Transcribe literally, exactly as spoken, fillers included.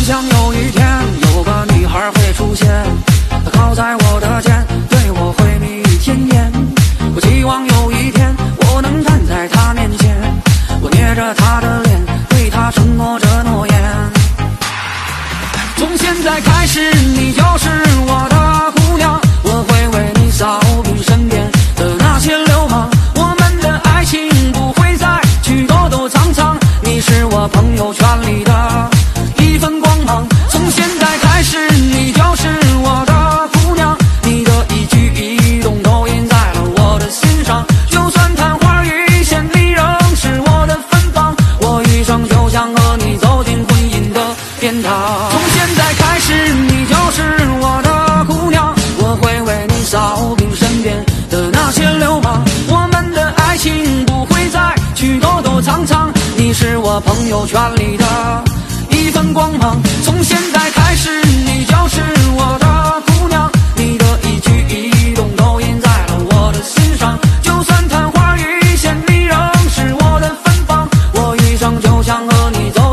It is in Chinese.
想有一天有个女孩会出现，她靠在我的肩，对我会蜜语甜言。我希望有一天我能站在她面前，我捏着她的脸，对她承诺着诺言。从现在开始，你就是我的姑娘，我会为你扫平身边的那些流氓。我们的爱情不会再去躲躲藏藏，你是我朋友圈里的一份光芒。从现在开始，你就是我的姑娘，你的一举一动都印在了我的心上。就算昙花一现，你仍是我的芬芳。我余生就想和你走进婚姻的殿堂。从现在开始，你就是我的姑娘，我会为你扫平身边的那些流氓。我们的爱情不会再去躲躲藏藏，你是我朋友圈里的一份光芒。从现在开始，你就是我的姑娘，你的一举一动都印在了我的心上。就算昙花一现，你仍是我的芬芳。我余生就想和你走